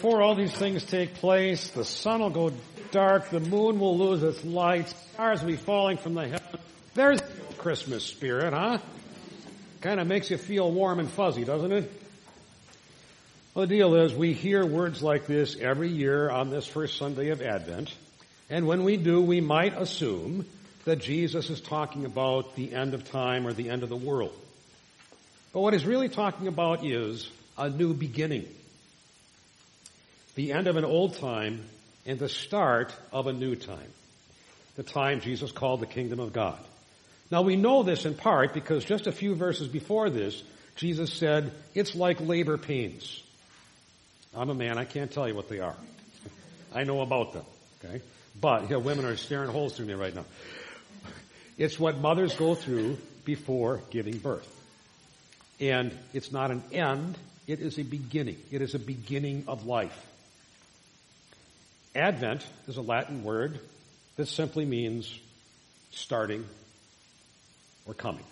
before all these things take place, the sun will go dark, the moon will lose its light, stars will be falling from the heavens. There's the Christmas spirit, huh? Kind of makes you feel warm and fuzzy, doesn't it? Well, the deal is we hear words like this every year on this first Sunday of Advent, and when we do, we might assume that Jesus is talking about the end of time or the end of the world. But what he's really talking about is a new beginning. The end of an old time and the start of a new time. The time Jesus called the kingdom of God. Now we know this in part because just a few verses before this, Jesus said, it's like labor pains. I'm a man, I can't tell you what they are. I know about them, okay? But, women are staring holes through me right now. It's what mothers go through before giving birth. And it's not an end, it is a beginning. It is a beginning of life. Advent is a Latin word that simply means starting or coming.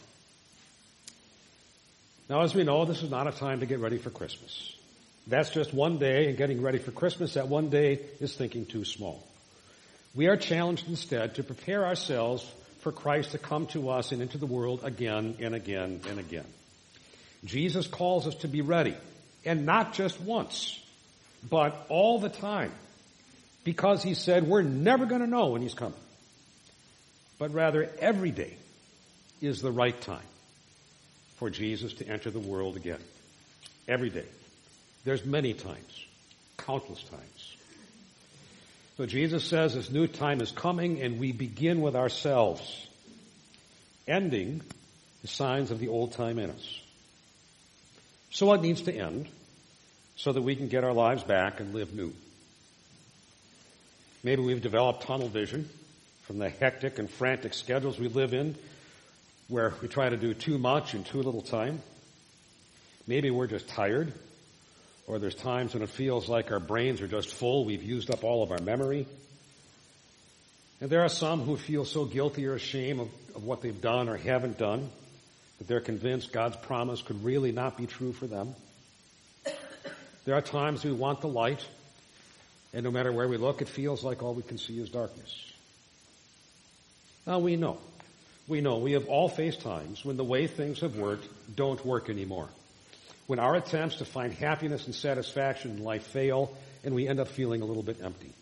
Now, as we know, this is not a time to get ready for Christmas. That's just one day, and getting ready for Christmas, that one day is thinking too small. We are challenged instead to prepare ourselves for Christ to come to us and into the world again and again and again. Jesus calls us to be ready, and not just once, but all the time, because he said we're never going to know when he's coming. But rather, every day is the right time for Jesus to enter the world again. Every day. There's many times, countless times. So Jesus says this new time is coming, and we begin with ourselves, ending the signs of the old time in us. So what needs to end so that we can get our lives back and live new? Maybe we've developed tunnel vision from the hectic and frantic schedules we live in, where we try to do too much in too little time. Maybe we're just tired, or there's times when it feels like our brains are just full, we've used up all of our memory. And there are some who feel so guilty or ashamed of what they've done or haven't done, that they're convinced God's promise could really not be true for them. There are times we want the light, and no matter where we look, it feels like all we can see is darkness. Now we know, we have all faced times when the way things have worked don't work anymore. When our attempts to find happiness and satisfaction in life fail, and we end up feeling a little bit empty.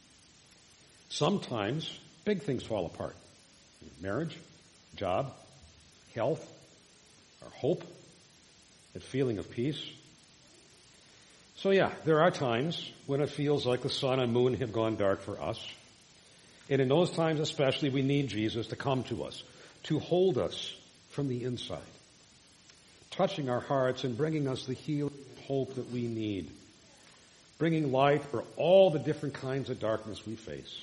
Sometimes big things fall apart. Marriage, job, health, our hope, that feeling of peace. So yeah, there are times when it feels like the sun and moon have gone dark for us. And in those times especially, we need Jesus to come to us, to hold us from the inside, touching our hearts and bringing us the healing and hope that we need, bringing light for all the different kinds of darkness we face.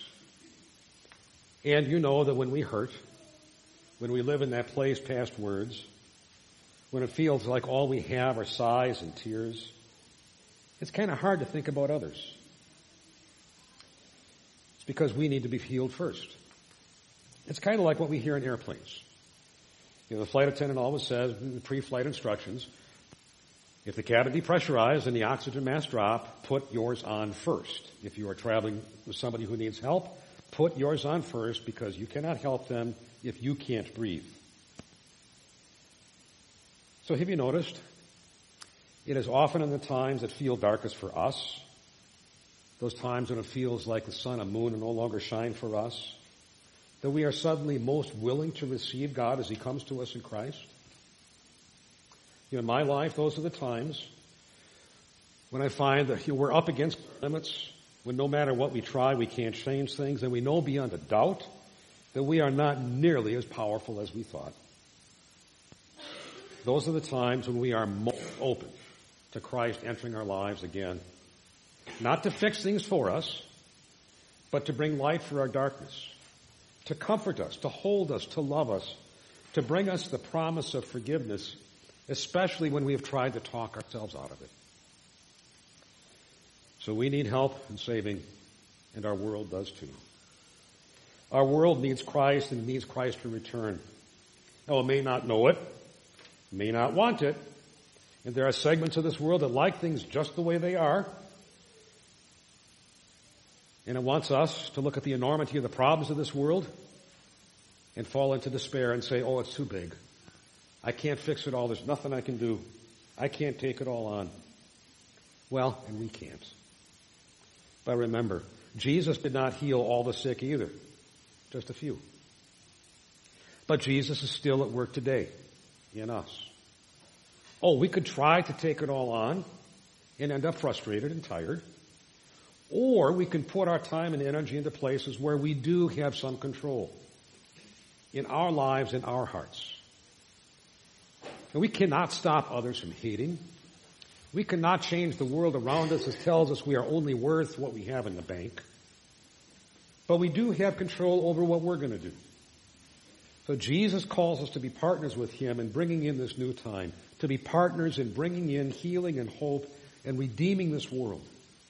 And you know that when we hurt, when we live in that place past words, when it feels like all we have are sighs and tears, it's kind of hard to think about others. It's because we need to be healed first. It's kind of like what we hear in airplanes. The flight attendant always says in the pre-flight instructions, if the cabin depressurized and the oxygen mask drop, put yours on first. If you are traveling with somebody who needs help, put yours on first because you cannot help them if you can't breathe. So have you noticed? It is often in the times that feel darkest for us, those times when it feels like the sun and moon no longer shine for us, that we are suddenly most willing to receive God as he comes to us in Christ. In my life, those are the times when I find that we're up against limits, when no matter what we try, we can't change things, and we know beyond a doubt that we are not nearly as powerful as we thought. Those are the times when we are most open to Christ entering our lives again. Not to fix things for us, but to bring light for our darkness, to comfort us, to hold us, to love us, to bring us the promise of forgiveness, especially when we have tried to talk ourselves out of it. So we need help in saving, and our world does too. Our world needs Christ, and needs Christ to return. Now, it may not know it, may not want it, and there are segments of this world that like things just the way they are, And it wants us to look at the enormity of the problems of this world and fall into despair and say, oh, it's too big. I can't fix it all. There's nothing I can do. I can't take it all on. Well, and we can't. But remember, Jesus did not heal all the sick either. Just a few. But Jesus is still at work today in us. Oh, we could try to take it all on and end up frustrated and tired. Or we can put our time and energy into places where we do have some control in our lives, in our hearts. And we cannot stop others from hating. We cannot change the world around us that tells us we are only worth what we have in the bank. But we do have control over what we're going to do. So Jesus calls us to be partners with him in bringing in this new time, to be partners in bringing in healing and hope and redeeming this world.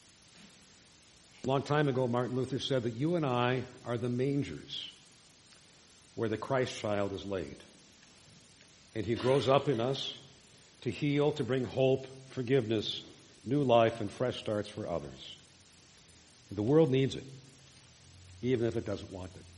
A long time ago, Martin Luther said that you and I are the mangers where the Christ child is laid. And he grows up in us to heal, to bring hope, forgiveness, new life, and fresh starts for others. The world needs it, even if it doesn't want it.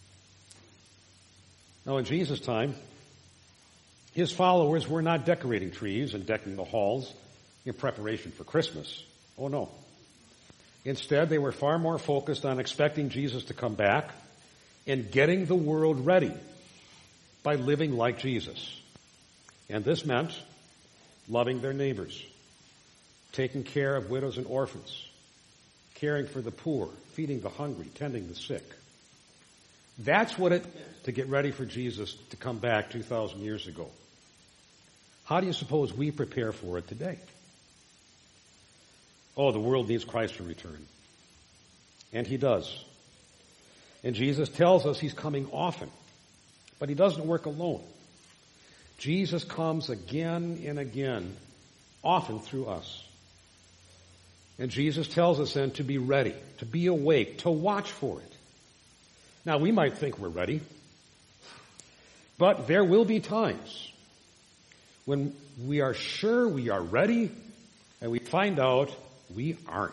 Now, in Jesus' time, his followers were not decorating trees and decking the halls in preparation for Christmas. Oh, no. Instead, they were far more focused on expecting Jesus to come back and getting the world ready by living like Jesus. And this meant loving their neighbors, taking care of widows and orphans, caring for the poor, feeding the hungry, tending the sick. That's what it meant to get ready for Jesus to come back 2,000 years ago. How do you suppose we prepare for it today? Oh, the world needs Christ to return. And he does. And Jesus tells us he's coming often. But he doesn't work alone. Jesus comes again and again, often through us. And Jesus tells us then to be ready, to be awake, to watch for it. Now, we might think we're ready, but there will be times when we are sure we are ready and we find out we aren't.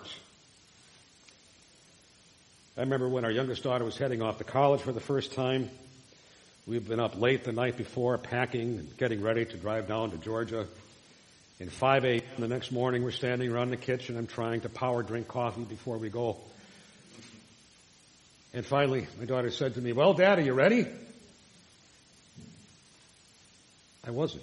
I remember when our youngest daughter was heading off to college for the first time. We'd been up late the night before, packing and getting ready to drive down to Georgia. And 5 a.m. the next morning, we're standing around the kitchen and trying to power drink coffee before we go. And finally, my daughter said to me, well, Dad, are you ready? I wasn't.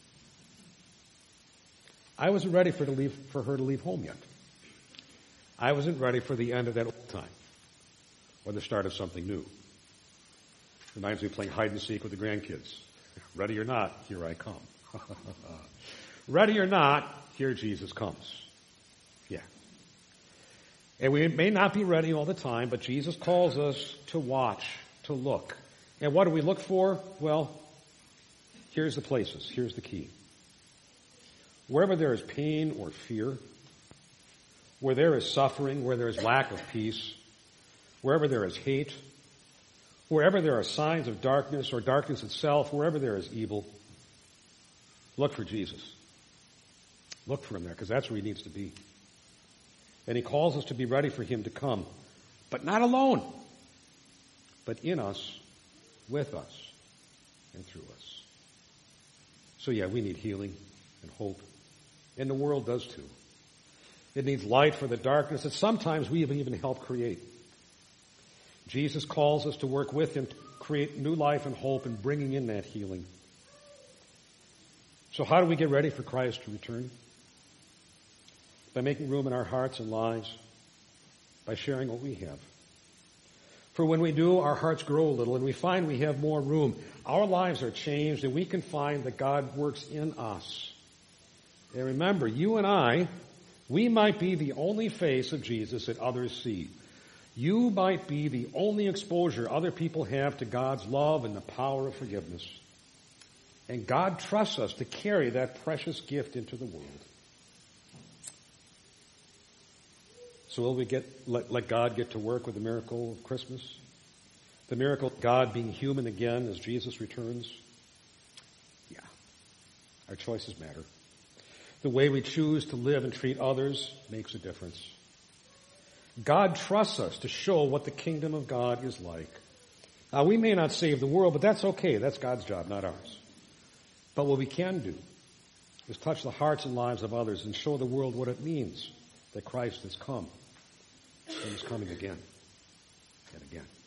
I wasn't ready for her to leave home yet. I wasn't ready for the end of that old time or the start of something new. Reminds me of playing hide and seek with the grandkids. Ready or not, here I come. Ready or not, here Jesus comes. Yeah. And we may not be ready all the time, but Jesus calls us to watch, to look. And what do we look for? Well, here's the places. Here's the key. Wherever there is pain or fear, where there is suffering, where there is lack of peace, wherever there is hate, wherever there are signs of darkness or darkness itself, wherever there is evil, look for Jesus. Look for him there, because that's where he needs to be. And he calls us to be ready for him to come, but not alone, but in us, with us, and through us. So yeah, we need healing and hope, and the world does too. It needs light for the darkness that sometimes we even help create. Jesus calls us to work with him to create new life and hope and bringing in that healing. So how do we get ready for Christ to return? By making room in our hearts and lives, by sharing what we have. For when we do, our hearts grow a little and we find we have more room. Our lives are changed and we can find that God works in us. And remember, you and I, we might be the only face of Jesus that others see. You might be the only exposure other people have to God's love and the power of forgiveness. And God trusts us to carry that precious gift into the world. So will we let God get to work with the miracle of Christmas? The miracle of God being human again as Jesus returns? Yeah. Our choices matter. The way we choose to live and treat others makes a difference. God trusts us to show what the kingdom of God is like. We may not save the world, but that's okay. That's God's job, not ours. But what we can do is touch the hearts and lives of others and show the world what it means that Christ has come and is coming again and again.